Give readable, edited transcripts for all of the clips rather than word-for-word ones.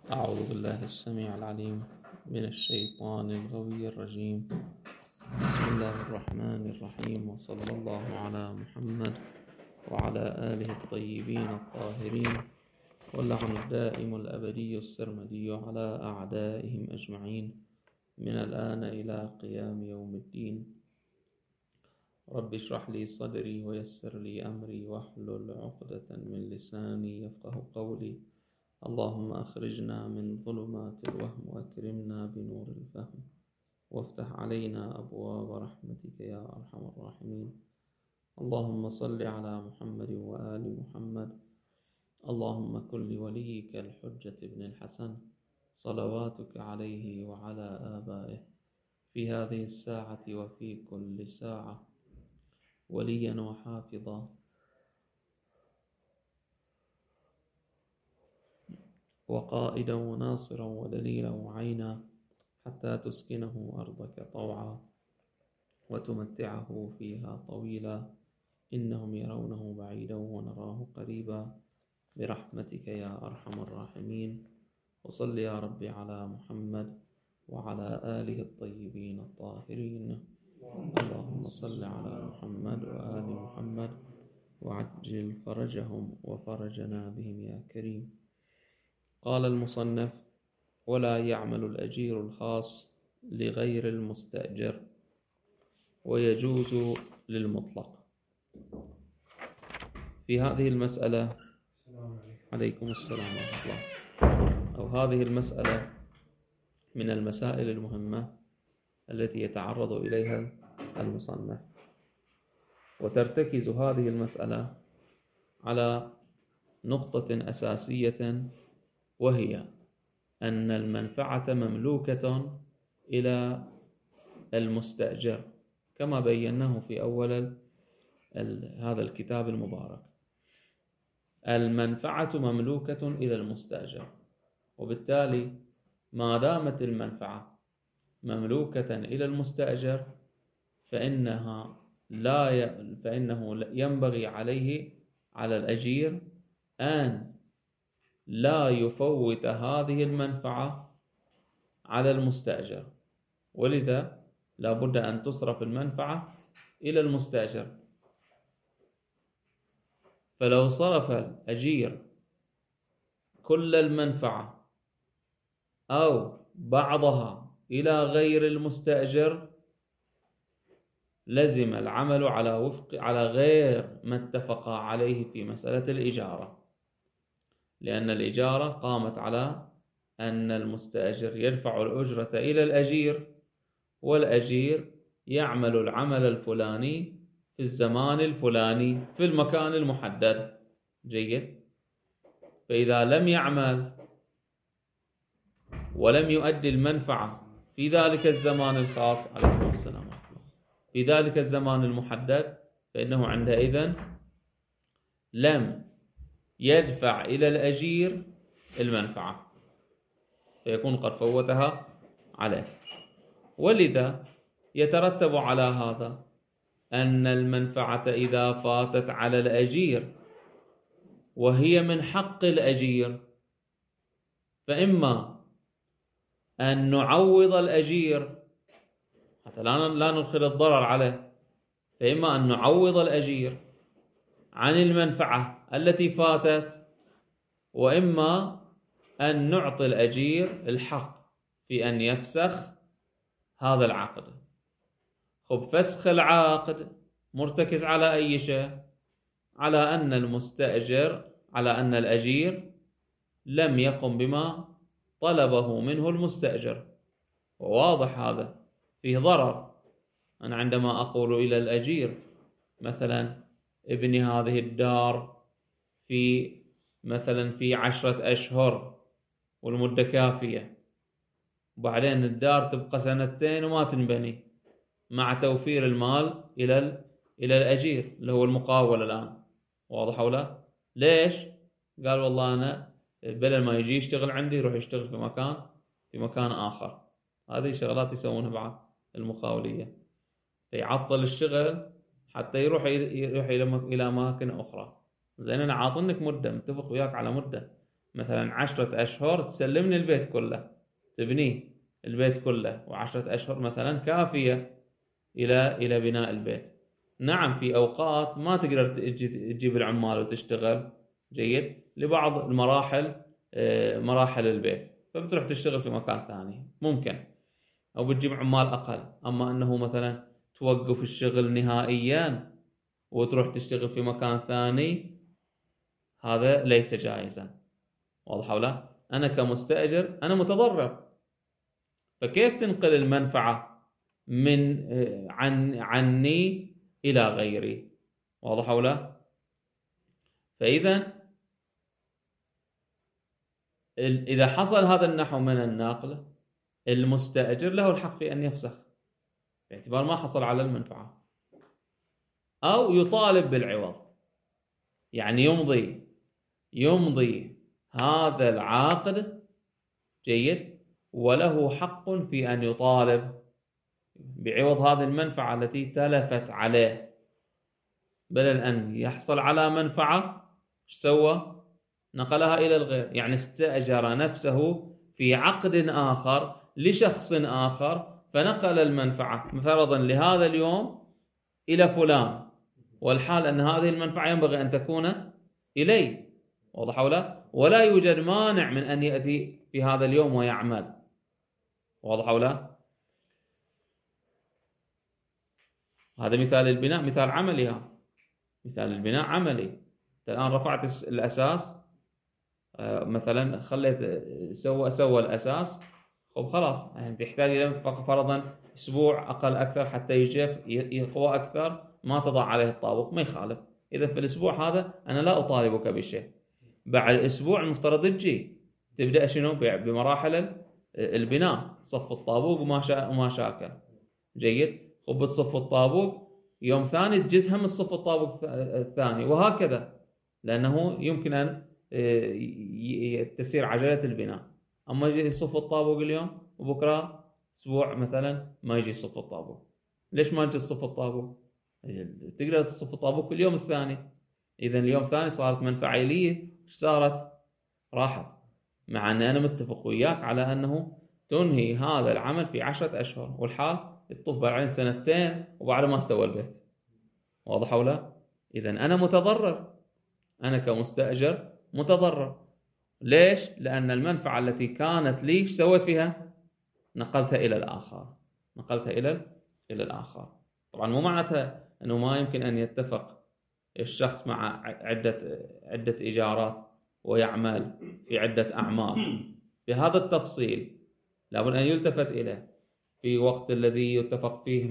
أعوذ بالله السميع العليم من الشيطان الغوي الرجيم. بسم الله الرحمن الرحيم، وصلى الله على محمد وعلى آله الطيبين الطاهرين، واللعن الدائم الأبدي السرمدي على أعدائهم أجمعين من الآن إلى قيام يوم الدين. رب اشرح لي صدري ويسر لي أمري واحلل عقدة من لساني يفقه قولي. اللهم أخرجنا من ظلمات الوهم وأكرمنا بنور الفهم، وافتح علينا أبواب رحمتك يا أرحم الراحمين. اللهم صل على محمد وآل محمد. اللهم كن لوليك الحجة ابن الحسن صلواتك عليه وعلى آبائه في هذه الساعة وفي كل ساعة وليا وحافظا وقائدا وناصرا ودليلا وعينا، حتى تسكنه أرضك طوعا وتمتعه فيها طويلا، إنهم يرونه بعيدا ونراه قريبا، برحمتك يا أرحم الراحمين. وصل يا ربي على محمد وعلى آله الطيبين الطاهرين. اللهم صل على محمد وآل محمد وعجل فرجهم وفرجنا بهم يا كريم. قال المصنف: ولا يعمل الأجير الخاص لغير المستأجر، ويجوز للمطلق. في هذه المسألة عليكم السلام ورحمة الله، أو هذه المسألة من المسائل المهمة التي يتعرض إليها المصنف، وترتكز هذه المسألة على نقطة أساسية، وهي أن المنفعة مملوكة إلى المستأجر كما بيناه في أول هذا الكتاب المبارك. المنفعة مملوكة إلى المستأجر، وبالتالي ما دامت المنفعة مملوكة إلى المستأجر فإنه ينبغي على الأجير أن لا يفوت هذه المنفعة على المستأجر، ولذا لا بد أن تصرف المنفعة إلى المستأجر. فلو صرف الأجير كل المنفعة أو بعضها إلى غير المستأجر لزم العمل على غير ما اتفق عليه في مسألة الإجارة، لأن الإجارة قامت على أن المستأجر يدفع الأجرة إلى الأجير، والأجير يعمل العمل الفلاني في الزمان الفلاني في المكان المحدد. جيد. فإذا لم يعمل ولم يؤدي المنفعة في ذلك الزمان الخاص عليكم السلام ورحمة الله في ذلك الزمان المحدد، فإنه عندئذ لم يدفع إلى الأجير المنفعة، فيكون قد فوتها عليه. ولذا يترتب على هذا أن المنفعة إذا فاتت على الأجير وهي من حق الأجير، فإما أن نعوض الأجير حتى لا ندخل الضرر عليه، فإما أن نعوض الأجير عن المنفعة التي فاتت، وإما أن نعطي الأجير الحق في أن يفسخ هذا العقد. فسخ العقد مرتكز على أي شيء؟ على أن الأجير لم يقم بما طلبه منه المستأجر، وواضح هذا فيه ضرر. أنا عندما أقول إلى الأجير مثلا ابني هذه الدار في 10 أشهر والمدة كافية، وبعدين الدار تبقى 2 وما تنبني، مع توفير المال إلى الأجير اللي هو المقاول الآن. واضح أو لا؟ ليش؟ قال والله أنا بدل ما يجي يشتغل عندي يروح يشتغل في مكان آخر. هذه شغلات يسوونها بعض المقاولية، فيعطل الشغل حتى يروح إلى أماكن أخرى. زين، أنا عاطنك مدة، متفق وياك على مدة، مثلا 10 أشهر تسلمني البيت كله، تبنيه البيت كله، و10 أشهر مثلا كافية إلى بناء البيت. نعم في أوقات ما تقدر تجيب العمال وتشتغل، جيد، لبعض المراحل، مراحل البيت، فبتروح تشتغل في مكان ثاني ممكن، أو بتجيب عمال أقل. أما أنه مثلا توقف الشغل نهائيا وتروح تشتغل في مكان ثاني، هذا ليس جائزا. واضح ولا؟ أنا كمستأجر أنا متضرر، فكيف تنقل المنفعة من عني إلى غيري؟ واضح ولا؟ فإذا إذا حصل هذا النحو من النقل، المستأجر له الحق في أن يفسخ باعتبار ما حصل على المنفعة، أو يطالب بالعوض، يعني يمضي هذا العاقد، جيد، وله حق في أن يطالب بعوض هذه المنفعة التي تلفت عليه، بدل أن يحصل على منفعة سوى نقلها إلى الغير، يعني استأجر نفسه في عقد آخر لشخص آخر فنقل المنفعة فرضا لهذا اليوم إلى فلان، والحال أن هذه المنفعة ينبغي أن تكون إلي. واضح ولا يوجد مانع من أن يأتي في هذا اليوم ويعمل. واضح ولا؟ هذا مثال البناء، مثال عملي. مثال البناء عملي. الآن رفعت الأساس، مثلا خليت سوى الأساس، خلاص يعني تحتاج إلى فرضا أسبوع أقل أكثر حتى يجف يقوى أكثر، ما تضع عليه الطابق، ما يخالف. إذا في الأسبوع هذا أنا لا أطالبك بشيء. بعد الأسبوع المفترض تجي تبدأ شنو بمراحل البناء، صف الطابوق وما شاكل، جيد، وبتصف الطابوق، يوم ثاني تجي هم تصف الطابوق الثاني، وهكذا، لأنه يمكن أن تسير عجلة البناء. أما يجي يصف الطابوق اليوم وبكرة أسبوع مثلا ما يجي يصف الطابوق. ليش ما يجي يصف الطابوق؟ تقدر تصف الطابوق في اليوم الثاني. إذا اليوم الثاني صارت منفعة لي، صارت راحت، مع أن أنا متفق وياك على أنه تنهي هذا العمل في 10 أشهر، والحال يطوف بعدين 2 وبعد ما استوى البيت. واضح ولا؟ إذا أنا متضرر، أنا كمستأجر متضرر. ليش؟ لأن المنفعة التي كانت لي سويت فيها؟ نقلتها إلى الآخر. طبعا مو معناتها أنه ما يمكن أن يتفق الشخص مع عدة إيجارات ويعمل في عدة أعمال. بهذا التفصيل لابد أن يلتفت إليه في وقت الذي يتفق فيه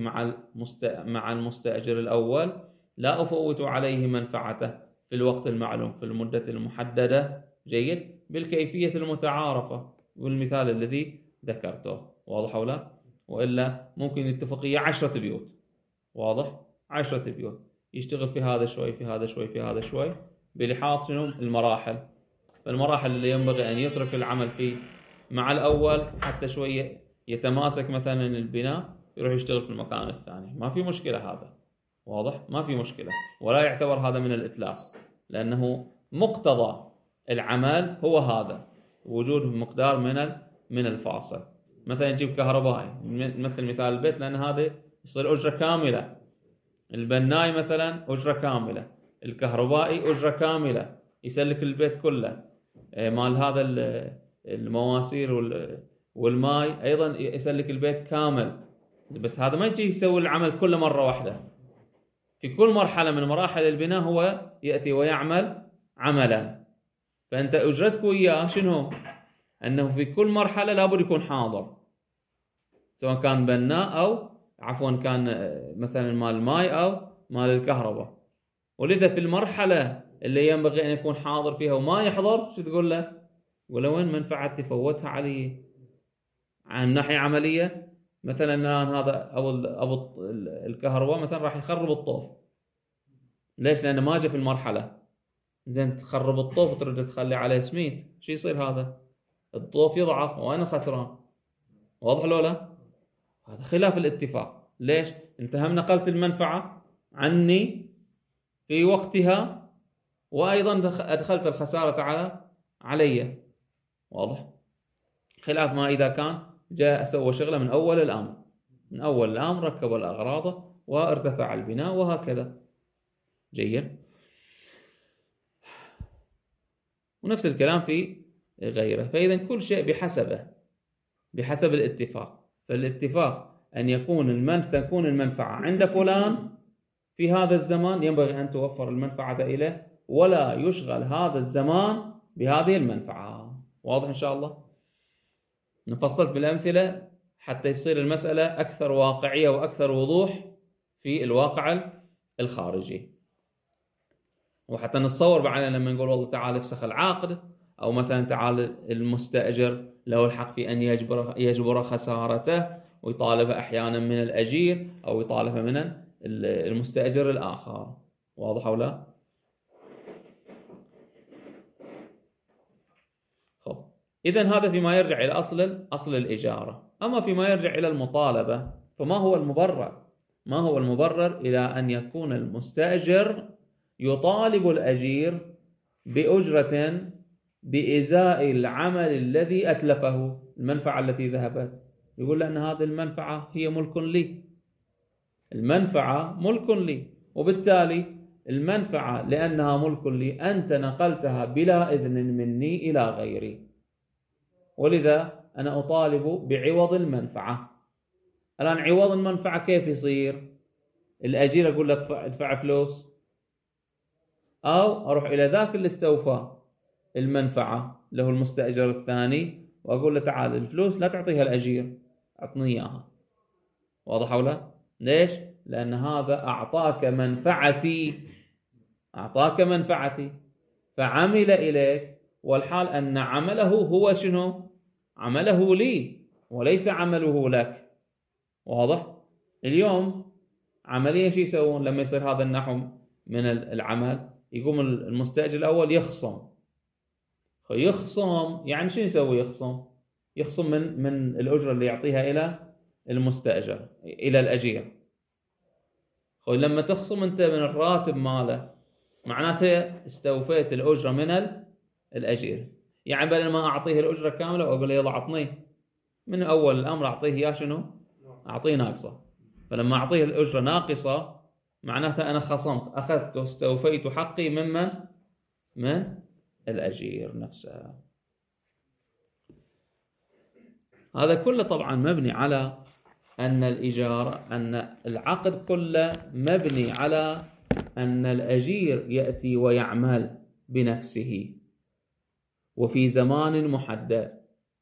مع المستأجر الأول. لا أفوت عليه منفعته في الوقت المعلوم في المدة المحددة، جيد، بالكيفية المتعارفة والمثال الذي ذكرته. واضح ولا؟ وإلا ممكن يتفق 10 بيوت، واضح، 10 بيوت، يشتغل في هذا شوي في هذا شوي في هذا شوي، بلحاظ شنو المراحل. فالمراحل اللي ينبغي أن يترك العمل فيه مع الأول حتى شوية يتماسك مثلا البناء، يروح يشتغل في المكان الثاني، ما في مشكلة هذا، واضح، ما في مشكلة، ولا يعتبر هذا من الإتلاف، لأنه مقتضى العمل هو هذا، وجود مقدار من الفاصل. مثلا نجيب كهربائي مثل مثال البيت، لأن هذا يصير أجرة كاملة. البناي مثلا أجرة كاملة، الكهربائي أجرة كاملة، يسلك البيت كله، مال هذا المواسير والماء أيضا يسلك البيت كامل. بس هذا ما يجي يسوي العمل كله مرة واحدة، في كل مرحلة من مراحل البناء هو يأتي ويعمل عملا. فأنت أجرتك وياه شنو؟ أنه في كل مرحلة لابد يكون حاضر، سواء كان بناء أو كان مثلا مال الماء أو مال الكهرباء. ولذا في المرحلة اللي ينبغي أن يكون حاضر فيها وما يحضر، شو تقول له؟ تقول له وين منفعة تفوتها علي؟ عن ناحية عملية مثلا الآن هذا أبو الكهرباء مثلا راح يخرب الطوف. ليش؟ لأنه ما جاء في المرحلة. زين تخرب الطوف وترد تخلي عليه سميت، شو يصير هذا؟ الطوف يضعف وأنا خسران. واضح لو لا؟ هذا خلاف الاتفاق. ليش؟ انت هم نقلت المنفعة عني في وقتها، وأيضا أدخلت الخسارة على علي. واضح؟ خلاف ما إذا كان جاء سوى شغلة من أول الأمر ركب الأغراض وارتفع البناء وهكذا. جيد. ونفس الكلام في غيره. فإذا كل شيء بحسب الاتفاق. فالاتفاق أن تكون المنفعة عند فلان في هذا الزمان، ينبغي أن توفر المنفعة إليه ولا يشغل هذا الزمان بهذه المنفعة. واضح إن شاء الله؟ نفصل بالأمثلة حتى يصير المسألة أكثر واقعية وأكثر وضوح في الواقع الخارجي، وحتى نتصور بعدين لما نقول والله تعالى افسخ العقد، أو مثلا تعالى المستأجر له الحق في أن يجبر خسارته ويطالب أحيانا من الأجير أو يطالب من المستأجر الآخر. واضح أو لا؟ إذن هذا فيما يرجع إلى أصل الإجارة. أما فيما يرجع إلى المطالبة، فما هو المبرر إلى أن يكون المستأجر يطالب الأجير بأجرة بإزاء العمل الذي أتلفه، المنفعة التي ذهبت؟ يقول لأن هذه المنفعة هي ملك لي، المنفعة ملك لي، وبالتالي المنفعة لأنها ملك لي أنت نقلتها بلا إذن مني إلى غيري، ولذا أنا أطالب بعوض المنفعة. الآن عوض المنفعة كيف يصير؟ الأجير أقول لك ادفع فلوس، أو أروح إلى ذاك اللي استوفى المنفعة له المستأجر الثاني وأقول له تعال الفلوس لا تعطيها الأجير، أعطني إياها. واضح أو لا؟ ليش؟ لأن هذا أعطاك منفعتي فعمل إليك، والحال أن عمله هو شنو؟ عمله لي وليس عمله لك. واضح؟ اليوم عمليا شو يسوون لما يصير هذا النحو من العمل؟ يقوم المستأجر الأول يخصم. يعني شو يسوي؟ يخصم من الأجرة اللي يعطيها إلى المستأجر إلى الأجير. لما تخصم أنت من الراتب ماله معناته استوفيت الأجرة من الأجير. يعني بدل ما أعطيه الأجرة كاملة وأقول له يلا عطنيه من أول الأمر، أعطيه إياه شنو؟ أعطيه ناقصة. فلما أعطيه الأجرة ناقصة معناته أنا خصمت، أخذت واستوفيت حقي من الأجير نفسه. هذا كله طبعا مبني على أن العقد كله مبني على أن الأجير يأتي ويعمل بنفسه وفي زمان محدد.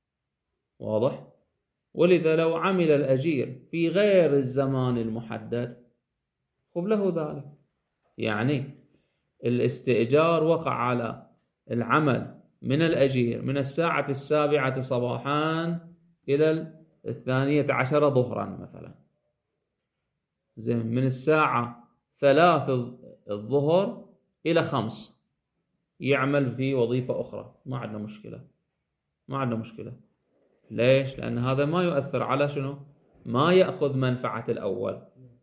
واضح؟ ولذا لو عمل الأجير في غير الزمان المحدد له ذلك. يعني الاستئجار وقع على العمل من الأجير من الساعة 7 صباحا إلى 12 ظهرا مثلا، زين، من الساعة 3 الظهر إلى 5 يعمل في وظيفة أخرى، ما عندنا مشكلة. ليش؟ لأن هذا ما يؤثر على شنو؟ ما يأخذ منفعة الأول.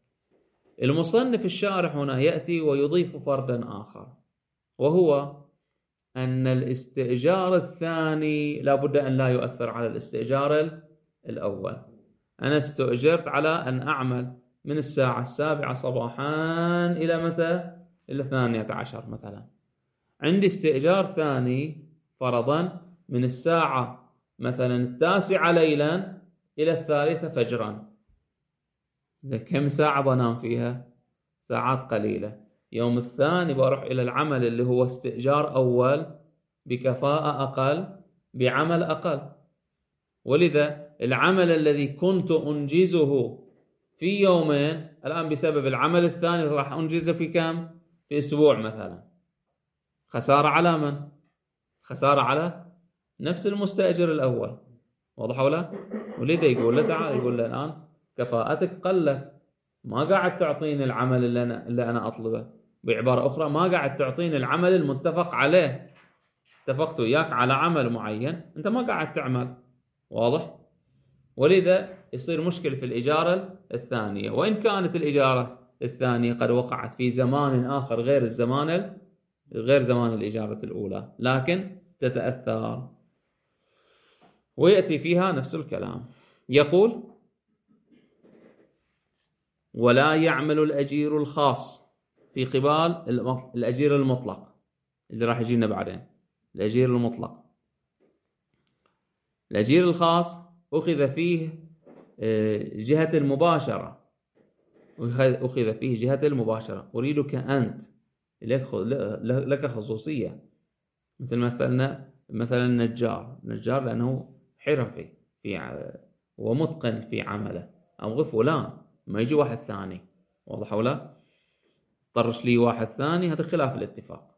المصنف الشارح هنا يأتي ويضيف فردا آخر، وهو أن الاستئجار الثاني لابد أن لا يؤثر على الاستئجار الأول. أنا استأجرت على أن أعمل من الساعة 7 صباحا إلى متى؟ إلى 12 مثلا. عندي استئجار ثاني فرضا من الساعة مثلا 9 ليلا إلى 3 فجرا. إذا كم ساعة بنام فيها؟ ساعات قليلة. يوم الثاني بروح إلى العمل اللي هو استئجار أول بكفاءة أقل بعمل أقل. ولذا العمل الذي كنت أنجزه في يومين الآن بسبب العمل الثاني راح أنجزه في كم؟ في أسبوع مثلا. خسارة على من؟ خسارة على نفس المستأجر الأول. واضح ولا؟ ولذا يقول له تعال، يقول له الآن كفاءتك قلت، ما قاعد تعطيني العمل اللي أنا أطلبه. بعبارة أخرى ما قاعد تعطيني العمل المتفق عليه. اتفقت وياك على عمل معين، أنت ما قاعد تعمل. واضح؟ ولذا يصير مشكلة في الإجارة الثانية، وإن كانت الإجارة الثانية قد وقعت في زمان آخر غير زمان الإجارة الأولى، لكن تتأثر. ويأتي فيها نفس الكلام، يقول: ولا يعمل الأجير الخاص في قبال الأجير المطلق اللي راح يجينا بعدين. الأجير المطلق، الأجير الخاص أخذ فيه جهة المباشرة، أخذ فيه جهة المباشرة. أريدك أنت، لك خصوصية. مثلا النجار لأنه حرفي ومتقن في عمله، أبغى فلان، ما يجي واحد ثاني. واضح ولا؟ طرش لي واحد ثاني، هذا خلاف الاتفاق.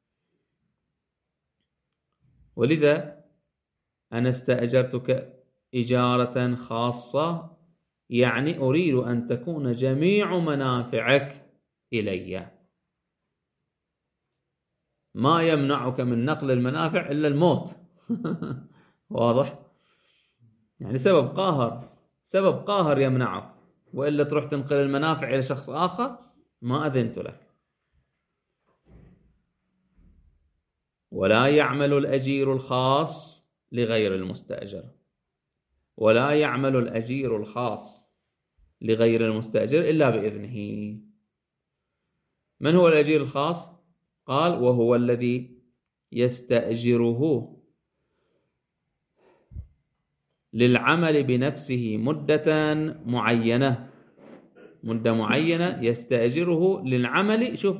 ولذا أنا استأجرتك إجارة خاصة، يعني أريد أن تكون جميع منافعك إلي. ما يمنعك من نقل المنافع إلا الموت. واضح؟ يعني سبب قاهر يمنعك، وإلا تروح تنقل المنافع إلى شخص آخر، ما أذنت لك. ولا يعمل الأجير الخاص لغير المستأجر. ولا يعمل الأجير الخاص لغير المستأجر إلا بإذنه. من هو الأجير الخاص؟ قال: وهو الذي يستأجره للعمل بنفسه مدة معينة. مدة معينة يستأجره للعمل، شوف،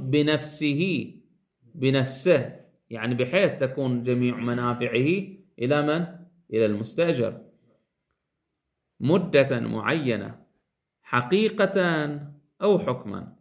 بنفسه، يعني بحيث تكون جميع منافعه إلى من؟ إلى المستأجر. مدة معينة، حقيقة أو حكما.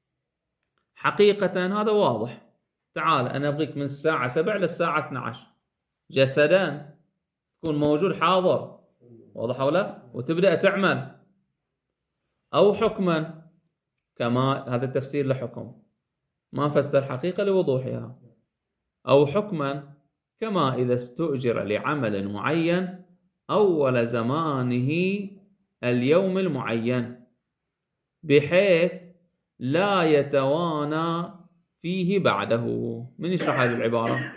حقيقة هذا واضح، تعال أنا أبغيك من الساعة 7 للساعة 12 جسدا، تكون موجود حاضر. واضح ولا؟ وتبدأ تعمل. أو حكما، كما هذا التفسير لحكم، ما فسر حقيقة لوضوحها. أو حكما، كما إذا استؤجر لعمل معين أول زمانه اليوم المعين، بحيث لا يتوانى فيه بعده. من يشرح هذه العبارة؟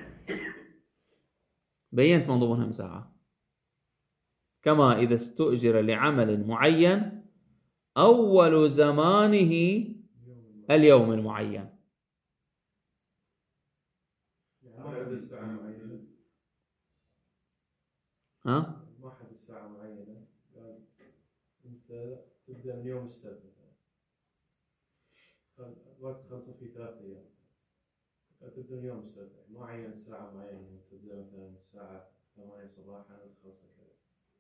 بينت منظومها مساعة. كما إذا استؤجر لعمل معين أول زمانه اليوم المعين. ها؟ ما حد الساعة معينة، أنت تبدأ من يوم السبت، الوقت خلص فيه 3 أيام، تبدأ من يوم السبت، ما عين ساعة معينة، تبدأ مثلا الساعة 8 صباحا وتخلص كذا.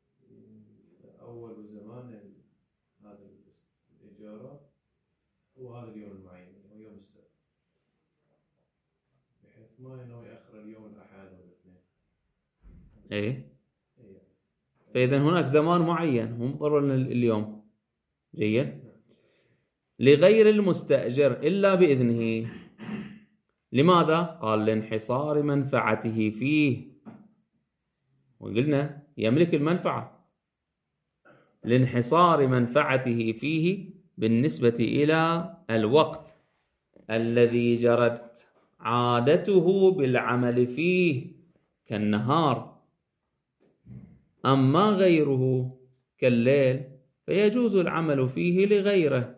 أول زمان هذا الإجارة هو هذا اليوم المعين، هو يوم السبت، بحيث ما إنه يأخر اليوم الأحد ولا الاثنين. إيه. فإذا هناك زمان معين، مو مضطر اليوم. جيد. لغير المستأجر إلا بإذنه. لماذا؟ قال: لانحصار منفعته فيه. وقلنا يملك المنفعة. لانحصار منفعته فيه بالنسبة إلى الوقت الذي جرت عادته بالعمل فيه كالنهار. أما غيره كالليل فيجوز العمل فيه لغيره.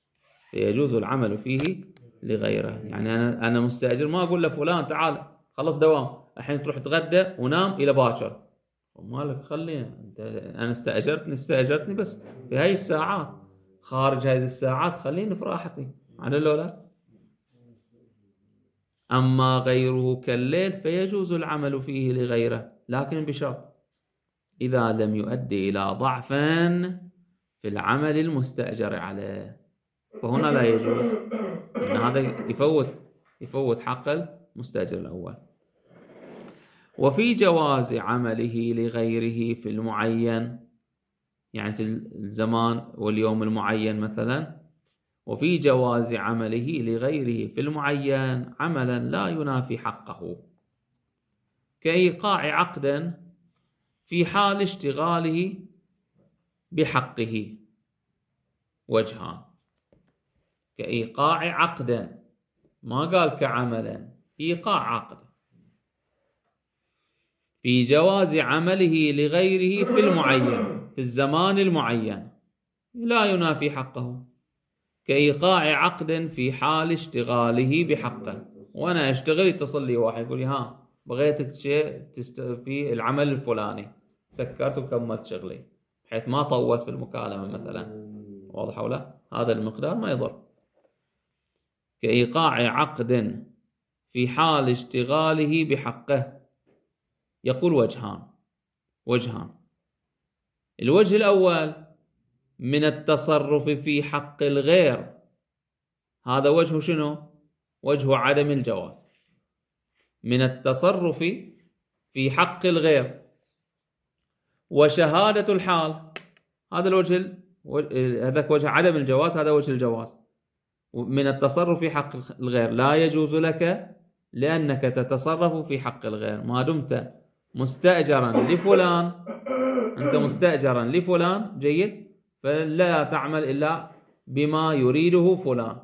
يعني أنا مستأجر، ما أقول لفلان تعال خلص دوام الحين تروح تغدى ونام إلى باكر. مالك، خلينا أنا استأجرتني بس في هاي الساعات، خارج هذه الساعات خليني في راحتي، على لولا. أما غيره كالليل فيجوز العمل فيه لغيره، لكن بشرط: إذا لم يؤدي إلى ضعف في العمل المستأجر عليه، فهنا لا يجوز، لأن هذا يفوت حق المستأجر الأول. وفي جواز عمله لغيره في المعين، يعني في الزمان واليوم المعين مثلا. وفي جواز عمله لغيره في المعين عملا لا ينافي حقه، كإيقاع عقد في حال اشتغاله بحقه. وجهان: كإيقاع عقد، ما قال كعملا، إيقاع عقد. في جواز عمله لغيره في المعين في الزمان المعين لا ينافي حقه، كإيقاع عقد في حال اشتغاله بحقه. وأنا أشتغل يتصل لي واحد يقول لي ها بغيتك شيء في العمل الفلاني، سكرت وكملت شغلي بحيث ما طولت في المكالمة مثلا، واضح ولا؟ هذا المقدار ما يضر. كإيقاع عقد في حال اشتغاله بحقه. يقول وجهان. الوجه الأول من التصرف في حق الغير، هذا وجه شنو؟ وجه عدم الجواز. من التصرف في حق الغير وشهادة الحال، هذا الوجه، هذاك وجه عدم الجواز، هذا وجه الجواز. من التصرف في حق الغير لا يجوز لك لأنك تتصرف في حق الغير ما دمت مستأجرا لفلان، أنت مستأجرا لفلان جيد، فلا تعمل إلا بما يريده فلان،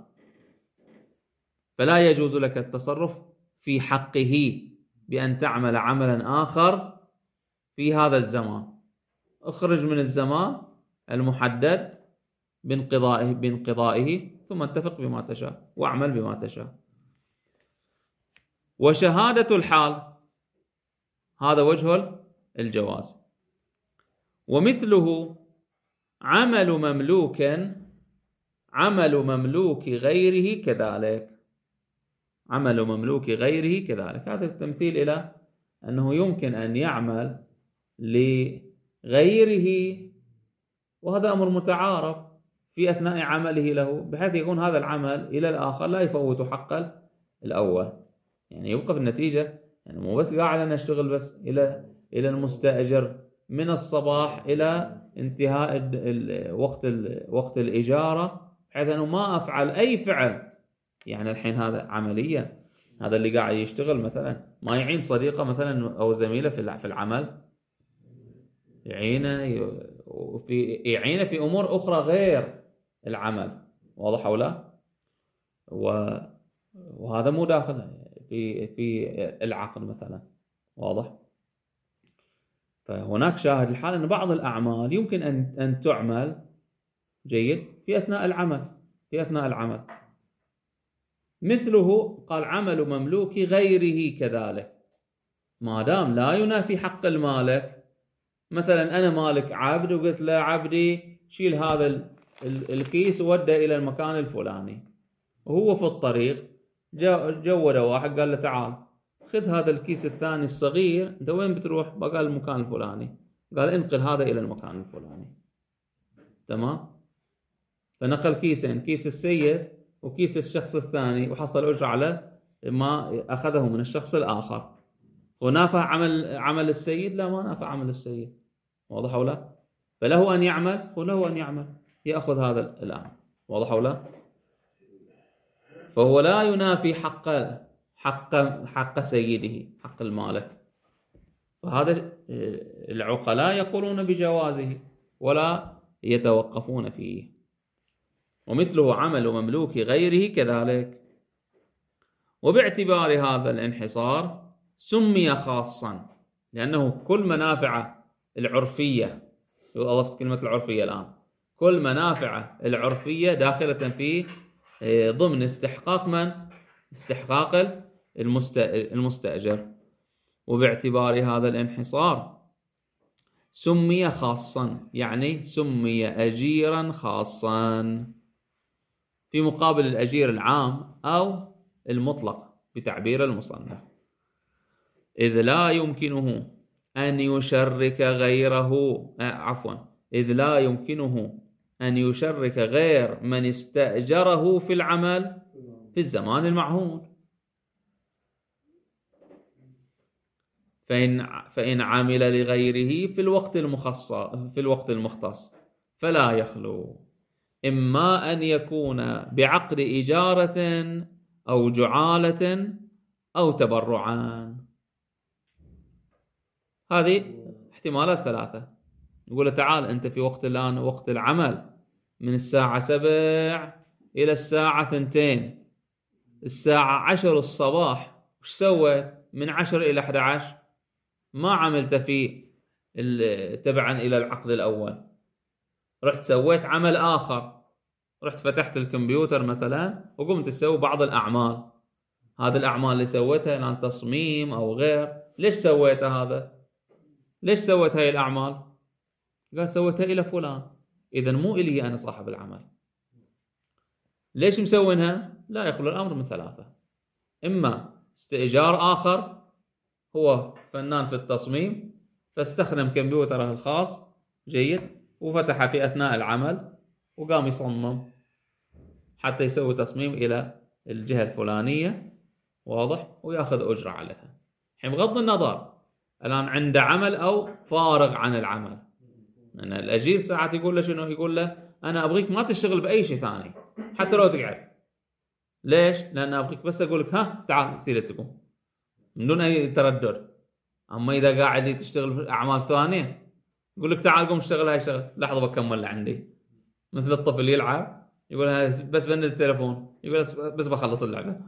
فلا يجوز لك التصرف في حقه بأن تعمل عملا آخر في هذا الزمان. اخرج من الزمان المحدد بانقضائه ثم اتفق بما تشاء واعمل بما تشاء. وشهادة الحال هذا وجه الجواز. ومثله عمل مملوك غيره كذلك. عمل مملوك غيره كذلك، هذا التمثيل إلى أنه يمكن أن يعمل لغيره، وهذا أمر متعارف في أثناء عمله له، بحيث يكون هذا العمل إلى الآخر لا يفوت حق الأول. يعني يبقى في النتيجة يعني مو بس قاعد أنا أشتغل بس إلى المستأجر من الصباح إلى انتهاء وقت الإجارة، بحيث أنه ما أفعل أي فعل. يعني الحين هذا عمليا، هذا اللي قاعد يشتغل مثلا ما يعين صديقه مثلا أو زميله في العمل، يعينه في أمور أخرى غير العمل، واضح أو لا؟ وهذا مو داخل في العقد مثلا، واضح؟ فهناك شاهد الحال أن بعض الأعمال يمكن أن تعمل جيد في أثناء العمل. مثله قال عمل مملوك غيره كذلك، ما دام لا ينافي حق المالك. مثلا أنا مالك عبد وقلت له عبدي شيل هذا الكيس وودى إلى المكان الفلاني، وهو في الطريق جود واحد قال له تعال خذ هذا الكيس الثاني الصغير، أنت وين بتروح؟ بقى المكان الفلاني. قال انقل هذا إلى المكان الفلاني، تمام؟ فنقل كيسين، كيس السيد وكيس الشخص الثاني، وحصل أجر على ما أخذه من الشخص الآخر. ونافع عمل السيد؟ لا، ما نافع عمل السيد، واضح أو لا؟ فله أن يعمل وله أن يعمل، يأخذ هذا الآن، واضح أو لا؟ فهو لا ينافي حق سيده، حق المالك. فهذا العقلاء يقولون بجوازه ولا يتوقفون فيه. ومثله عمل مملوك غيره كذلك. وباعتبار هذا الانحصار سمي خاصا، لأنه كل منافعه العرفية، أضفت كلمة العرفية الآن، كل منافعه العرفية داخلة في ضمن استحقاق المستأجر. وباعتبار هذا الانحصار سمي خاصا، يعني سمي أجيرا خاصا في مقابل الأجير العام أو المطلق بتعبير المصنف، إذ لا يمكنه أن يشرك غير من استأجره في العمل في الزمان المعهود. فإن عمل لغيره في الوقت المختص فلا يخلو إما أن يكون بعقد إجارة أو جعالة أو تبرعا. هذه احتمالات ثلاثة. نقول تعال أنت في وقت العمل من الساعة 7 إلى الساعة 2، الساعة 10 الصباح وش سويت من 10 إلى 11؟ ما عملت في تبعا إلى العقد الأول، رحت سويت عمل آخر، رحت فتحت الكمبيوتر مثلا وقمت تسوي بعض الأعمال، هذه الأعمال اللي سويتها الآن تصميم أو غير، ليش سويتها هذا؟ ليش سويت هاي الأعمال؟ قال سويتها إلى فلان، إذن مو إلي أنا صاحب العمل. ليش مسوينها؟ لا يخلو الأمر من ثلاثة: إما استئجار آخر، هو فنان في التصميم فاستخدم كمبيوتره الخاص جيد وفتح في أثناء العمل وقام يصمم حتى يسوي تصميم إلى الجهة الفلانية، واضح، ويأخذ أجرة عليها. حين بغض النظر الآن عنده عمل أو فارغ عن العمل، أن الأجير ساعات يقول له شنو؟ يقول له أنا أبغيك ما تشتغل بأي شيء ثاني حتى لو تقعد. ليش؟ لأن أبغيك بس أقول لك ها تعال سير تقوم من دون أي تردد. أما إذا قاعد تشتغل في أعمال ثانية يقول لك تعال قوم اشتغل هاي الشغل، لحظة بكمل عندي. مثل الطفل يلعب يقول بس بند التليفون، يقول بس بخلص اللعبة.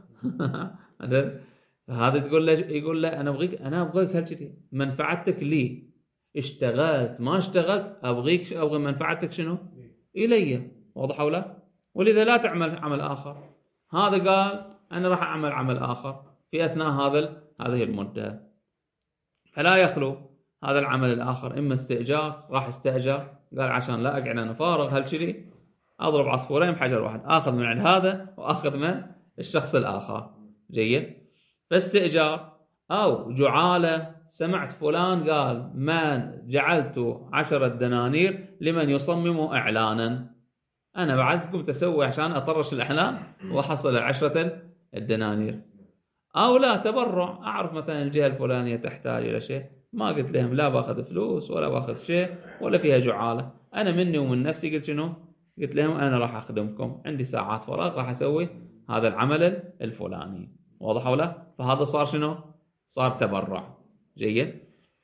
هذا تقول له، يقول له أنا أبغيك هالشيء، منفعتك لي، اشتغلت ما اشتغلت أبغي منفعتك شنو؟ إلي، واضح أو لا؟ ولذا لا تعمل عمل آخر. هذا قال أنا راح أعمل عمل آخر في أثناء هذه المدة، فلا يخلو هذا العمل الآخر إما استئجار، راح استأجر، قال عشان لا أقعد أنا فارغ هالشيء أضرب عصفورين بحجر واحد، أخذ من عند هذا وأخذ من الشخص الآخر، جيد. فاستئجار أو جعالة، سمعت فلان قال من جعلت 10 دنانير لمن يصمم إعلانا، أنا بعد قمت أسوي عشان أطرش الإعلان وأحصل 10 الدنانير. أو لا تبرع، أعرف مثلا الجهة الفلانية تحتاج إلى شيء، ما قلت لهم لا باخذ فلوس ولا باخذ شيء ولا فيها جعالة، أنا مني ومن نفسي قلت شنو؟ قلت لهم أنا راح أخدمكم، عندي ساعات فراغ راح أسوي هذا العمل الفلاني، واضح ولا؟ فهذا صار شنو؟ صار تبرع، جيد.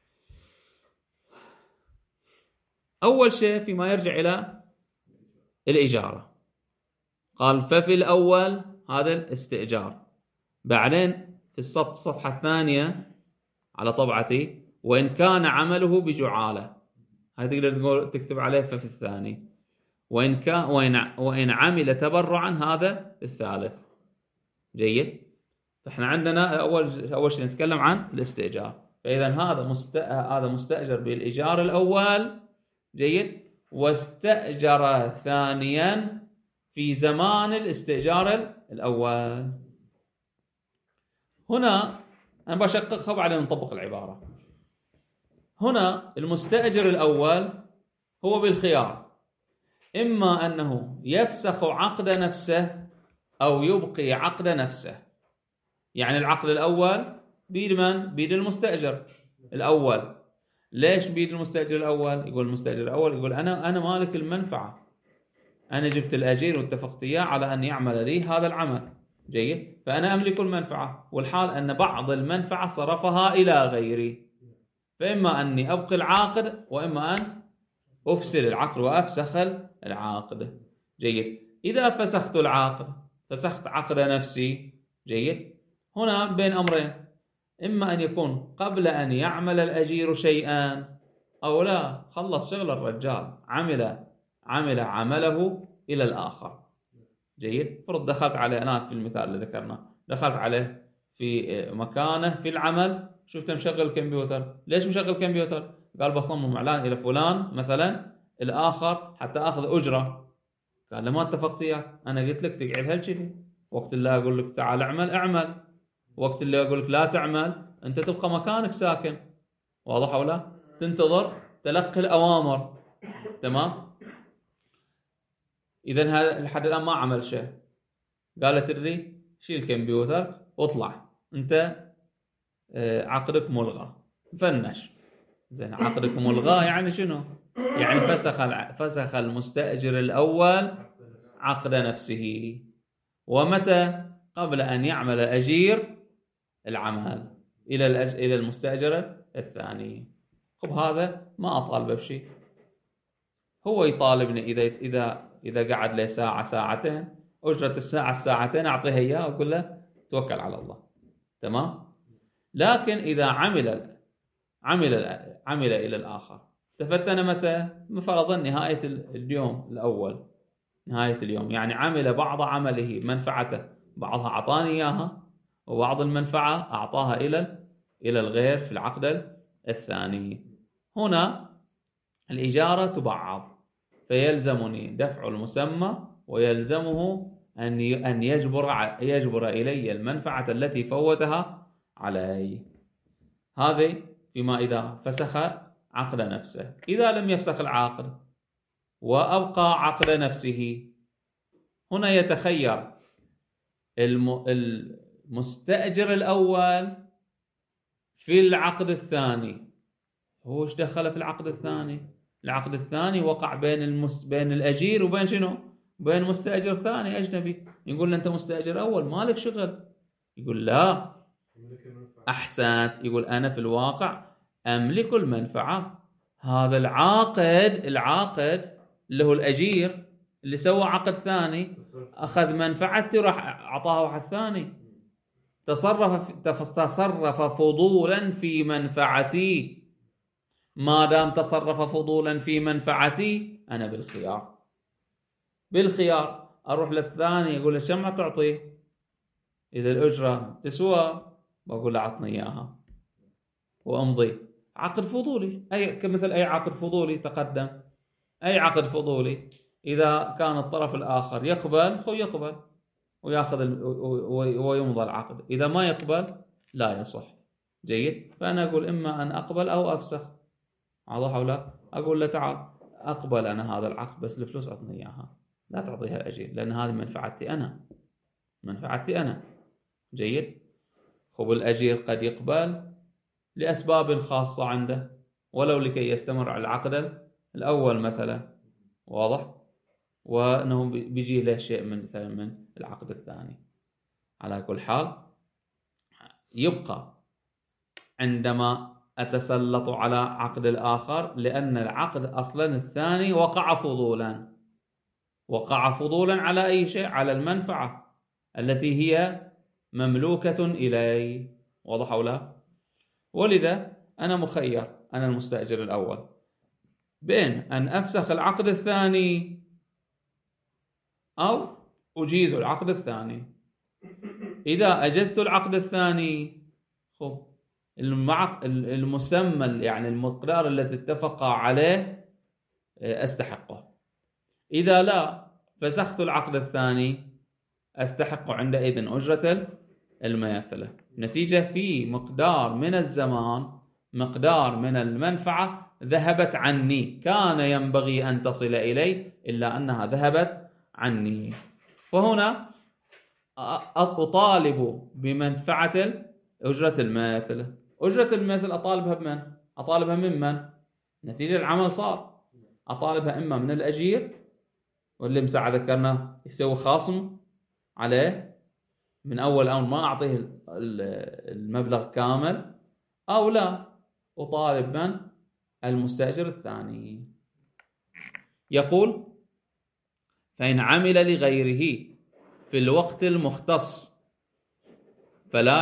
أول شيء فيما يرجع إلى الإجارة، قال ففي الأول هذا الاستئجار، بعدين في الصفحة الثانية على طبعتي وإن كان عمله بجعالة، هاي تقدر تكتب عليه ففي الثاني، وإن عمل تبرعا هذا الثالث، جيد. فإحنا عندنا أول شيء نتكلم عن الاستئجار، فإذا هذا مستأجر بالإيجار الأول، جيد، واستأجر ثانيا في زمان الاستئجار الأول. هنا أنا بشققها وبعدين نطبق العبارة. هنا المستأجر الأول هو بالخيار، إما أنه يفسخ عقد نفسه أو يبقي عقد نفسه. يعني العقد الأول بيد من؟ بيد المستأجر الأول. ليش بيد المستأجر الأول؟ يقول المستأجر الأول يقول أنا مالك المنفعة، أنا جبت الأجير واتفقت إياه على أن يعمل لي هذا العمل، جيد، فأنا أملك المنفعة، والحال أن بعض المنفعة صرفها إلى غيري، فإما أني أبقي العاقد وإما أن أفسد العقد وأفسخ العاقد، جيد. إذا فسخت العاقد فسخت عقد نفسي، جيد. هنا بين أمرين، إما أن يكون قبل أن يعمل الأجير شيئا أو لا، خلص شغل الرجال، عمل عمله إلى الآخر، جيد. فرض دخلت عليه أنا في المثال اللي ذكرناه، دخلت عليه في مكانه في العمل، شفته مشغل كمبيوتر. ليش مشغل كمبيوتر؟ قال بصمم إعلان إلى فلان مثلا الآخر حتى أخذ أجرة. قال لما اتفقت إياه، أنا قلت لك تقعد هالشيء، وقت اللي أقول لك تعال اعمل، وقت اللي أقول لك لا تعمل أنت تبقى مكانك ساكن، واضح ولا؟ تنتظر تلقي الأوامر، تمام. إذن هذا لحد الآن ما عمل شيء، قالت لي شيل الكمبيوتر واطلع، أنت عقدك ملغى، فنش. زين، عقدك ملغى يعني شنو؟ يعني فسخ المستأجر الأول عقد نفسه. ومتى؟ قبل أن يعمل أجير العمل إلى المستأجر الثاني. خب هذا ما أطالبه بشيء، هو يطالبني إذا قعد له ساعة ساعتين، أجرة الساعة الساعتين أعطيها إياه وأقول له توكل على الله، تمام. لكن إذا عمل إلى الآخر. تفتن متى؟ فرضا نهاية اليوم الأول، نهاية اليوم، يعني عمل بعض عمله منفعته، بعضها أعطاني إياها وبعض المنفعة أعطاها إلى الغير في العقد الثاني. هنا الإجارة تبعض، فيلزمني دفع المسمى ويلزمه أن يجبر إلي المنفعة التي فوتها علي. هذه فيما إذا فسخ عقد نفسه. إذا لم يفسخ العقد وأبقى عقد نفسه، هنا يتخير المستأجر الأول في العقد الثاني. هو ايش دخله في العقد الثاني؟ العقد الثاني وقع بين الأجير وبين شنو؟ بين مستأجر ثاني أجنبي. يقول له أنت مستأجر أول مالك شغل. يقول لا أحسنت. يقول أنا في الواقع أملك المنفعة. هذا العاقد اللي هو الأجير اللي سوى عقد ثاني أخذ منفعتي راح أعطاها واحد ثاني، تصرف فضولا في منفعتي. ما دام تصرف فضولا في منفعتي أنا بالخيار أروح للثاني يقول له شمع تعطيه، إذا الأجرة تسوى بقول له عطني إياها وأمضي. عقد فضولي، كمثل أي عقد فضولي تقدم. أي عقد فضولي إذا كان الطرف الآخر يقبل ويأخذ ويمضى العقد، إذا ما يقبل لا يصح. جيد. فأنا أقول إما أن أقبل أو أفسخ. واضح ولا؟ أقول له تعال أقبل أنا هذا العقد بس الفلوس أعطني إياها، لا تعطيها الأجير لأن هذه منفعتي أنا. جيد. خب الأجير قد يقبل لأسباب خاصة عنده، ولو لكي يستمر على العقد الأول مثلا. واضح؟ وأنه بيجي له شيء من العقد الثاني. على كل حال يبقى عندما أتسلط على عقد الآخر، لأن العقد أصلا الثاني وقع فضولا على أي شيء؟ على المنفعة التي هي مملوكة إلي. واضح أو لا؟ ولذا أنا مخير، أنا المستأجر الأول، بين أن أفسخ العقد الثاني أو أجيز العقد الثاني. إذا أجزت العقد الثاني المسمى يعني المقدار الذي اتفق عليه أستحقه. إذا لا فسخت العقد الثاني أستحق عندئذ أجرة المماثلة، نتيجة في مقدار من الزمان، مقدار من المنفعة ذهبت عني، كان ينبغي أن تصل إلي إلا أنها ذهبت عني. فهنا أطالب بمنفعة أجرة المماثلة. أجرة المماثلة أطالبها بمن؟ أطالبها ممن؟ نتيجة العمل صار. أطالبها إما من الأجير واللي مساعة ذكرنا يسوي خاصم عليه من أول أمر ما أعطيه المبلغ كامل، أو لا أطالب من؟ المستأجر الثاني. يقول فإن عمل لغيره في الوقت المختص فلا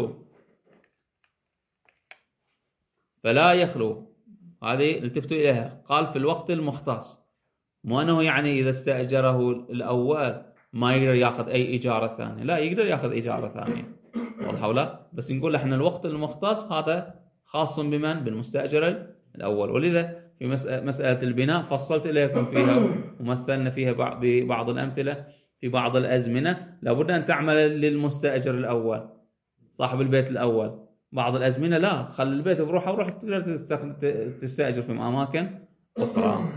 يخلو. هذه التفتوا إليها. قال في الوقت المختص، مو أنه يعني إذا استأجره الأول ما يقدر يأخذ أي إجارة ثانية، لا يقدر يأخذ إجارة ثانية. واضح ولا؟ بس نقول احنا الوقت المختص هذا خاص بمن؟ بالمستأجر الأول. ولذا في مسألة البناء فصلت إليكم فيها ومثلنا فيها ببعض الأمثلة. في بعض الأزمنة لابد أن تعمل للمستأجر الأول صاحب البيت الأول، بعض الأزمنة لا، خلي البيت بروحه وروح تقدر تستأجر في أماكن أخرى.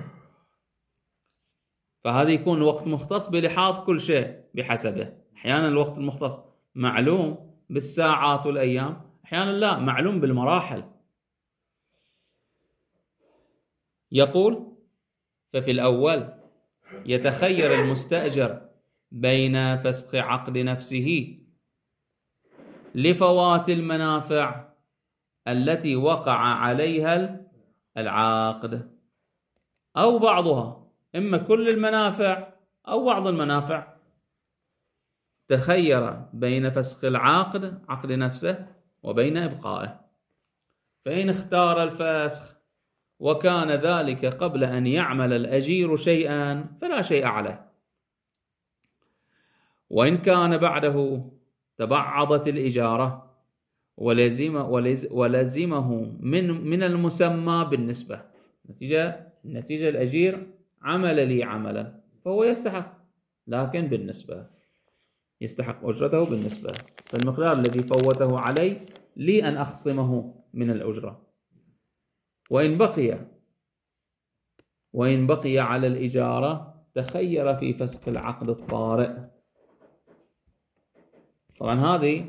فهذا يكون وقت مختص بلحاظ كل شيء بحسبه. أحيانا الوقت المختص معلوم بالساعات والأيام، أحيانا لا، معلوم بالمراحل. يقول ففي الأول يتخير المستأجر بين فسخ عقد نفسه لفوات المنافع التي وقع عليها العقد أو بعضها، إما كل المنافع أو بعض المنافع. تخير بين فسخ العقد عقد نفسه وبين إبقائه. فإن اختار الفسخ وكان ذلك قبل أن يعمل الأجير شيئا فلا شيء عليه، وإن كان بعده تبعضت الإجارة ولزمه من المسمى بالنسبة. النتيجة الأجير عمل لي عملا فهو يستحق، لكن بالنسبة يستحق أجرته بالنسبة، فالمقدار الذي فوته علي لي أن أخصمه من الأجرة. وإن بقي على الإجارة تخير في فسخ العقد الطارئ. طبعا هذه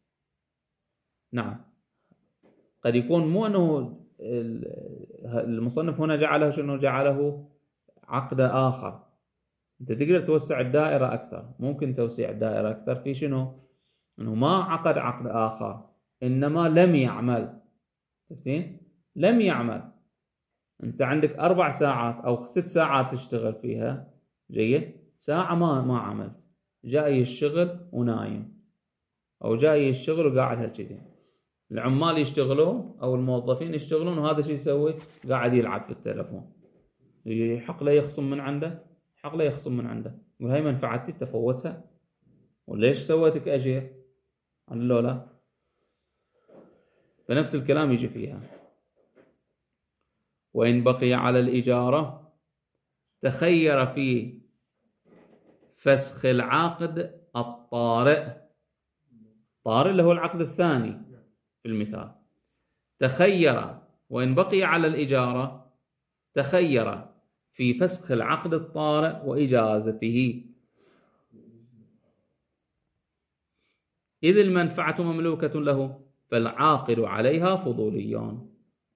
نعم قد يكون مو أنه المصنف هنا جعله عقد آخر. أنت تقدر توسع الدائرة أكثر، ممكن توسيع الدائرة أكثر في شنو؟ أنه ما عقد عقد آخر إنما لم يعمل. شفتين؟ لم يعمل. أنت عندك 4 ساعات أو 6 ساعات تشتغل فيها، جيد؟ ساعة ما عملت، جاي الشغل ونايم، أو جاي الشغل وقاعد هالكذي. العمال يشتغلون أو الموظفين يشتغلون وهذا شيء يسوي؟ قاعد يلعب في التلفون. حق له يخصم من عنده، حق له يخصم من عنده، وهي منفعتي تفوتها، وليش سويتك أجير؟ قال له لا. فنفس الكلام يجي فيها. وإن بقي على الإجارة تخير في فسخ العقد الطارئ. طارئ اللي هو العقد الثاني في المثال. تخير وإن بقي على الإجارة تخير في فسخ العقد الطارئ وإجازته، إذ المنفعة مملوكة له فالعاقد عليها فضوليون.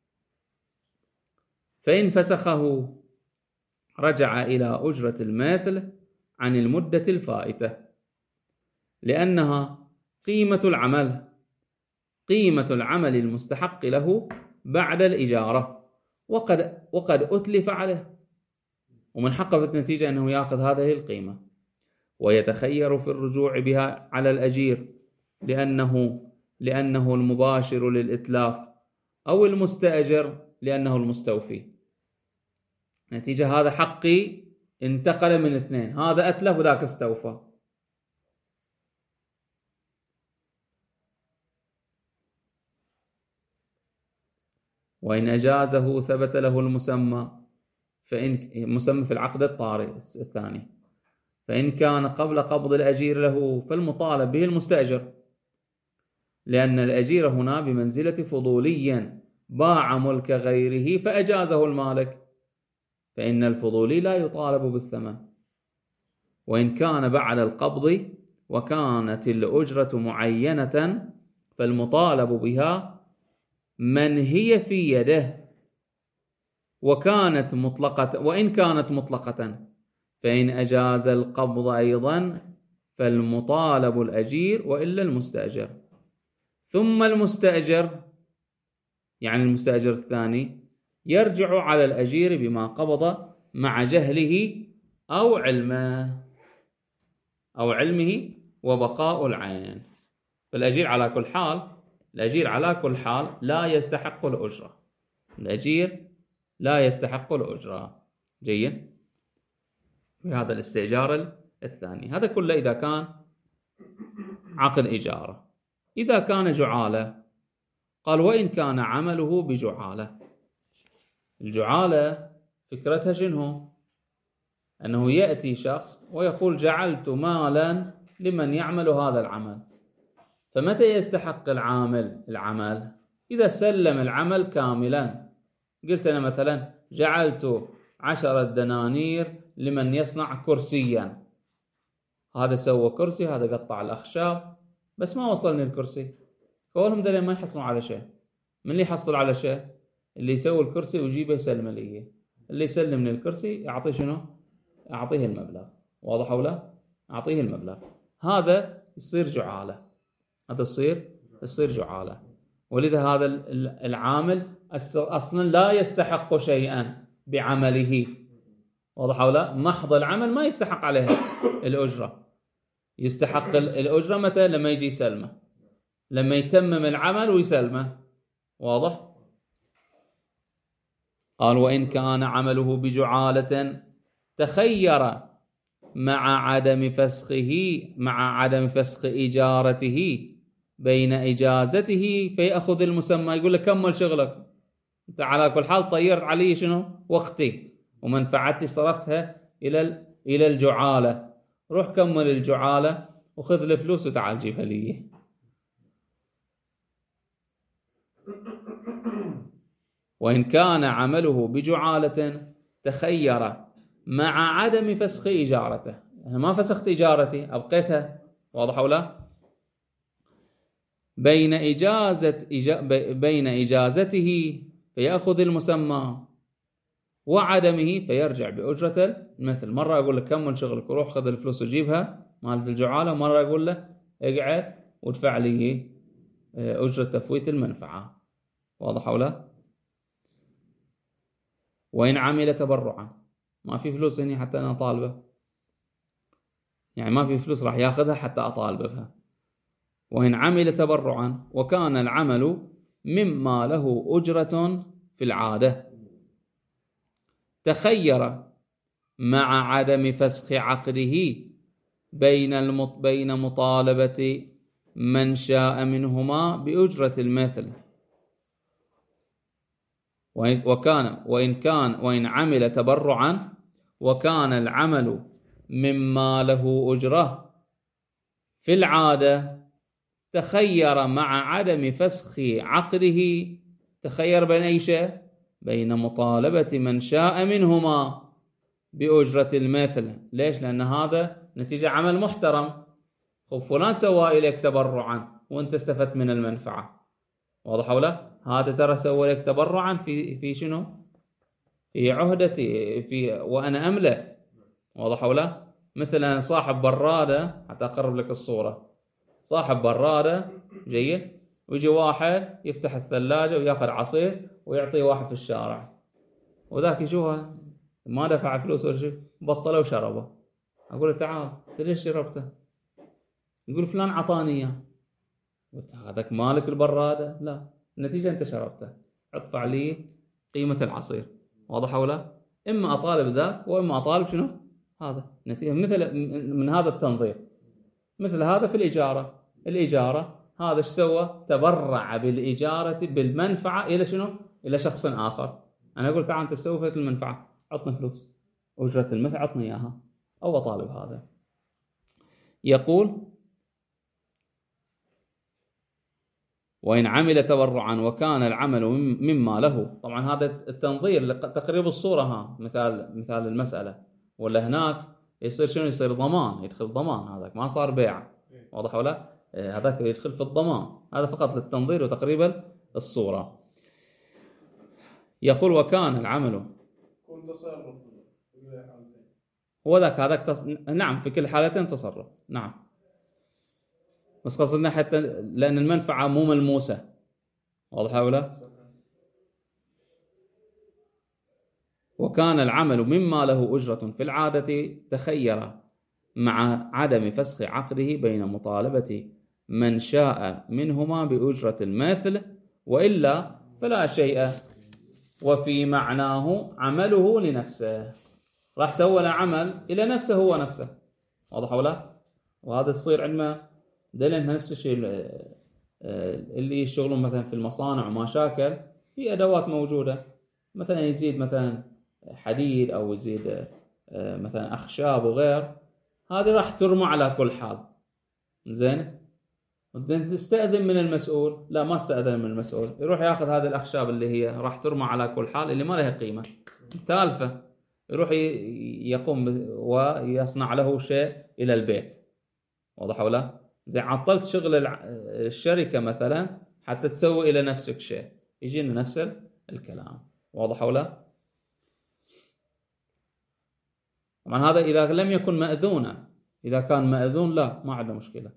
فإن فسخه رجع إلى أجرة الماثل عن المدة الفائتة، لأنها قيمة العمل المستحق له بعد الإجارة، وقد أتلف عليه، ومن حقه في النتيجة أنه يأخذ هذه القيمة، ويتخير في الرجوع بها على الأجير لأنه المباشر للإتلاف، أو المستأجر لأنه المستوفي. نتيجة هذا حقي انتقل من 2، هذا أتلف وذاك استوفى. وإن أجازه ثبت له المسمى في العقد الطارئ الثاني، فإن كان قبل قبض الأجير له فالمطالب به المستأجر، لأن الأجير هنا بمنزلة فضوليا باع ملك غيره فأجازه المالك، فإن الفضولي لا يطالب بالثمن. وإن كان بعد القبض وكانت الأجرة معينة فالمطالب بها من هي في يده، وإن كانت مطلقة فإن أجاز القبض أيضا فالمطالب الأجير وإلا المستأجر. ثم المستأجر يعني المستأجر الثاني يرجع على الأجير بما قبض مع جهله أو علمه وبقاء العين. فالأجير على كل حال لا يستحق الأجرة. الأجير لا يستحق الأجرة. جيد؟ بهذا الاستئجار الثاني. هذا كله إذا كان عقد إجارة. إذا كان جعالة، قال وإن كان عمله بجعالة. الجعالة فكرتها شنو؟ أنه يأتي شخص ويقول جعلت مالا لمن يعمل هذا العمل. فمتى يستحق العمل؟ إذا سلم العمل كاملا. قلت أنا مثلا جعلت 10 دنانير لمن يصنع كرسيا، هذا سوى كرسي، هذا قطع الأخشاب، بس ما وصلني الكرسي. كلهم دلين ما يحصلون على شيء. من اللي يحصل على شيء؟ اللي يسوي الكرسي ويجيبه يسلم لي. اللي يسلمني الكرسي يعطيه شنو؟ أعطيه المبلغ. واضح ولا؟ أعطيه المبلغ. هذا يصير جعالة. يصير جعالة. ولذا هذا العامل أصلا لا يستحق شيئا بعمله. واضح ولا؟ محض العمل ما يستحق عليه الأجرة. يستحق الأجرة متى؟ لما يجي يسلمه، لما يتمم العمل ويسلمه. واضح؟ قال وإن كان عمله بجعالة تخير مع عدم فسخ إجارته بين إجازته فيأخذ المسمى. يقول لك كمل شغلك أنت، على كل حال طيرت علي شنو وقتي ومنفعتي صرفتها إلى الجعالة، روح كمل الجعالة وخذ الفلوس وتعال جيبها لي. وإن كان عمله بجعالة تخير مع عدم فسخ إجارته، أنا ما فسخت إجارتي أبقيتها، واضح أو لا؟ بين إجازته فيأخذ المسمى وعدمه فيرجع بأجرة المثل. مرة أقول لك كمل شغلك وروح خذ الفلوس وجيبها مالت الجعالة، مرة أقول له اقعد وادفع لي أجرة تفويت المنفعة، واضح أو لا؟ وإن عمل تبرعا، ما في فلوس هنا حتى أنا أطالبه، يعني ما في فلوس راح ياخذها حتى أطالبه بها. وإن عمل تبرعا وكان العمل مما له أجرة في العادة تخير مع عدم فسخ عقده بين مطالبة من شاء منهما بأجرة المثل. وإن عمل تبرعا وكان العمل مما له أجرة في العادة تخير مع عدم فسخ عقده. تخير بين أي شيء؟ بين مطالبة من شاء منهما بأجرة المثل. ليش؟ لأن هذا نتيجة عمل محترم، فلان سوى إليك تبرعا وانت استفدت من المنفعة، واضح ولا؟ هذا ترى سوى لك تبرعا في شنو؟ في عهدتي وأنا أملك، واضح ولا؟ مثلا صاحب برادة، حتى أقرب لك الصورة، صاحب برادة جيد ويجي واحد يفتح الثلاجة وياخذ عصير ويعطيه واحد في الشارع، وذاك يشوفه ما دفع فلوس ولا شيء، بطله وشربه. أقول له تعال أنت ليش شربته؟ يقول فلان عطاني إياه. قلت هذاك مالك البرادة؟ لا، النتيجة أنت شربته، ادفع لي قيمة العصير، واضح ولا؟ إما أطالب ذاك وإما أطالب شنو؟ هذا نتيجة مثل من هذا التنظير. مثل هذا في الإجارة هذا ايش سوى؟ تبرع بالإجارة بالمنفعة إلى شنو؟ إلى شخص آخر. أنا أقول تعال أنت استوفيت المنفعة، عطنا فلوس، أجرة المثل عطنا إياها، أو أطالب هذا. يقول وإن عمل تبرعا وكان العمل مما له. طبعا هذا التنظير تقريب الصورة، مثال المسألة. ولا هناك يصير شنو؟ يصير ضمان، يدخل ضمان، هذاك ما صار بيع، واضح ولا؟ هذاك يدخل في الضمان، هذا فقط للتنظير وتقريبا الصورة. يقول وكان العمل هو هذاك نعم في كل حالتين تصرف، نعم، بس قصدنا حتى لأن المنفعة مو ملموسة، واضح ولا؟ وكان العمل مما له أجرة في العادة تخير مع عدم فسخ عقده بين مطالبة من شاء منهما بأجرة المثل، وإلا فلا شيء وفي معناه عمله لنفسه. راح سوى له عمل إلى نفسه هو نفسه، واضح ولا؟ وهذا يصير عندنا دليل نفس الشيء اللي يشتغلون مثلا في المصانع وما شاكل، في أدوات موجودة، مثلا يزيد مثلا حديد أو يزيد مثلا أخشاب وغير، هذه راح ترمى على كل حال. زين، تستأذن من المسؤول؟ لا، ما استأذن من المسؤول، يروح ياخذ هذه الأخشاب اللي هي راح ترمى على كل حال، اللي ما لها قيمة تالفة، يروح يقوم ويصنع له شيء إلى البيت، واضح ولا؟ زي عطلت شغل الشركة مثلا حتى تسوي إلى نفسك شيء، يجينا نفس الكلام، واضح ولا؟ طبعا هذا إذا لم يكن مأذونا، إذا كان مأذون لا، ما عنده مشكلة،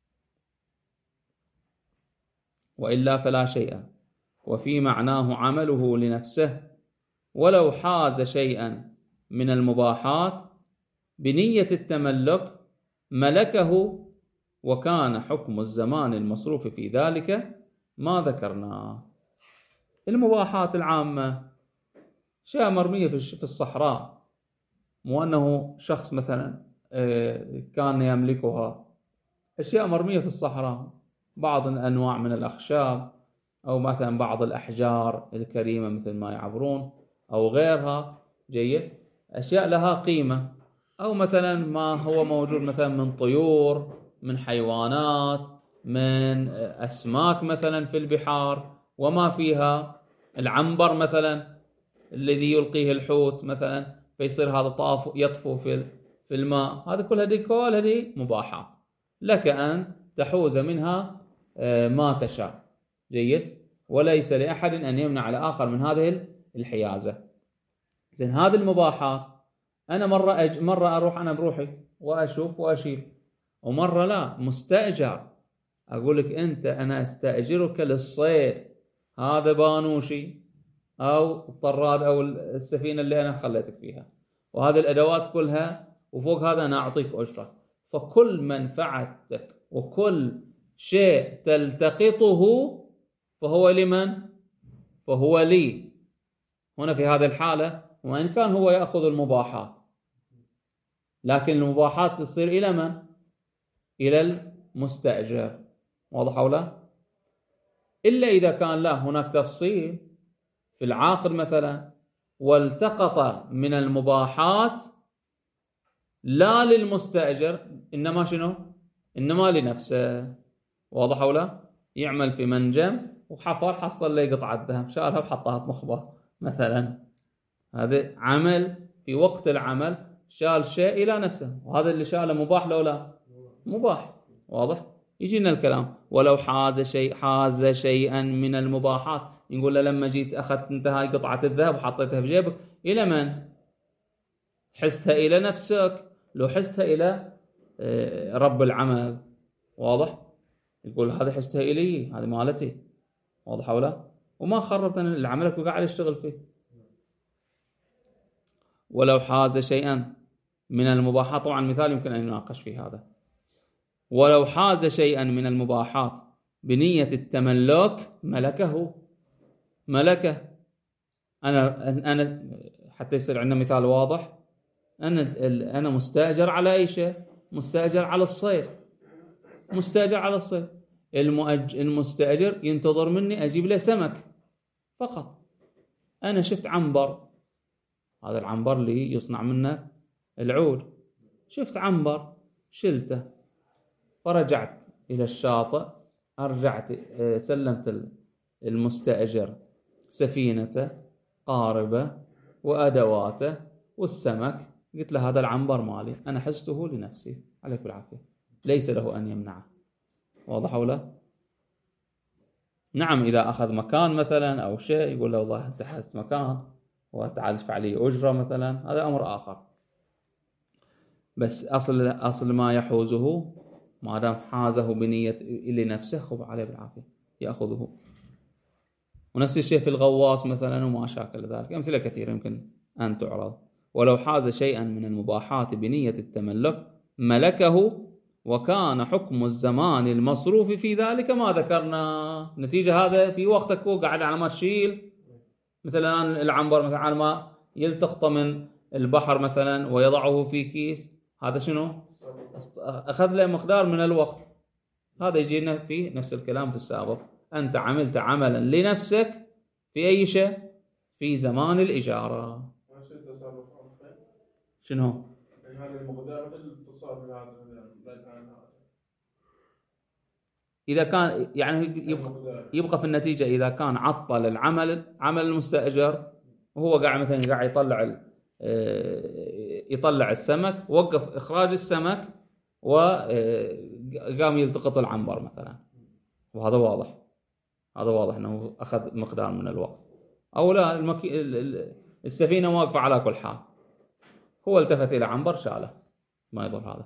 وإلا فلا شيء وفي معناه عمله لنفسه ولو حاز شيئا من المباحات بنية التملك ملكه، وكان حكم الزمان المصروف في ذلك ما ذكرناه. المباحات العامة أشياء مرمية في الصحراء، مو أنه شخص مثلا كان يملكها. أشياء مرمية في الصحراء، بعض الأنواع من الأخشاب، أو مثلا بعض الأحجار الكريمة مثل ما يعبرون، أو غيرها. جيد. أشياء لها قيمة، أو مثلا ما هو موجود مثلا من طيور، من حيوانات، من أسماك مثلا في البحار وما فيها. العنبر مثلا الذي يلقيه الحوت مثلا، فيصير هذا يطفو في الماء. هذا كل هذه مباحات، لك أن تحوز منها ما تشاء. جيد. وليس لأحد أن يمنع على آخر من هذه الحيازة. زين، هذه المباحات أنا مرة أروح أنا بروحي وأشوف وأشيل، ومرة لا، مستأجر. أقول لك أنت أنا أستأجرك للصيد، هذا بانوشي أو الطراد أو السفينة اللي أنا خليتك فيها، وهذه الأدوات كلها، وفوق هذا أنا أعطيك أجرة. فكل منفعتك وكل شيء تلتقطه فهو لمن؟ فهو لي. هنا في هذه الحالة، وإن كان هو يأخذ المباحات، لكن المباحات تصير إلى من؟ إلى المستأجر. واضح أو لا؟ إلا إذا كان لا، هناك تفصيل في العقد مثلا، والتقط من المباحات لا للمستأجر، إنما شنو؟ إنما لنفسه. واضح أو لا؟ يعمل في منجم وحفر، حصل لي قطعة ذهب، شالها وحطها في مخبأ مثلا. هذا عمل في وقت العمل، شال شيء إلى نفسه، وهذا اللي شاله مباح لو لا؟ مباح. واضح؟ يجينا الكلام ولو حاز شيئا من المباحات. يقول له لما جيت أخذت أنت هاي قطعة الذهب وحطيتها في جيبك، إلى من؟ حستها إلى نفسك، لو حستها إلى رب العمل. واضح؟ يقول هذا حستها إلي، هذه مالتي. واضح ولا؟ وما خربت العملك وقاعد يشتغل فيه. ولو حاز شيئا من المباحات، طبعا مثال يمكن أن يناقش في هذا. ولو حاز شيئا من المباحات بنية التملك ملكه. أنا حتى يصير عندنا مثال واضح. أنا مستأجر على أي شيء؟ مستأجر على الصيد. مستأجر على الصيد. المستأجر ينتظر مني أجيب له سمك فقط. أنا شفت عنبر، هذا العنبر اللي يصنع منه العود. شفت عنبر، شلته ورجعت إلى الشاطئ. أرجعت سلمت المستأجر سفينته، قاربه وأدواته والسمك. قلت له هذا العنبر مالي، أنا حزته لنفسي، عليك بالعافية، ليس له أن يمنعه. واضح ولا؟ نعم، إذا أخذ مكان مثلا أو شيء، يقول له والله أنت حزت مكان وتعال ادفع لي أجرة مثلا، هذا أمر آخر. بس أصل ما يحوزه ما دام حازه بنية لنفسه، خب عليه بالعافية يأخذه. ونفس الشيء في الغواص مثلا وما شاكل ذلك، أمثلة كثيرة يمكن أن تعرض. ولو حاز شيئا من المباحات بنية التملك ملكه، وكان حكم الزمان المصروف في ذلك ما ذكرنا. نتيجة هذا في وقتك هو قاعد على ما تشيل مثلا العنبر، مثلا على ما يلتقط من البحر مثلا ويضعه في كيس، هذا شنو؟ أخذ له مقدار من الوقت. هذا يجينا في نفس الكلام في السابق. أنت عملت عملا لنفسك في أي شيء؟ في زمان الإجارة. شنو؟ يعني هذا المقدار مثل التصرف هذا. إذا كان يعني يبقى في النتيجة، إذا كان عطل عمل المستأجر وهو قاعد مثلا قاعد يطلع السمك، وقف إخراج السمك وقام يلتقط العنبر مثلا، وهذا واضح، هذا واضح أنه أخذ مقدار من الوقت. أو لا، السفينة واقفة على كل حال، هو التفت إلى عنبر شاله، ما يضر هذا.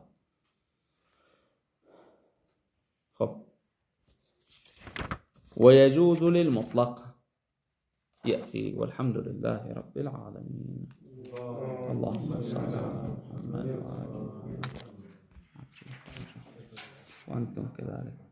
خب. ويجوز للمطلق يأتي. والحمد لله رب العالمين. اللهم صل على محمد وآله وأنتم كذلك.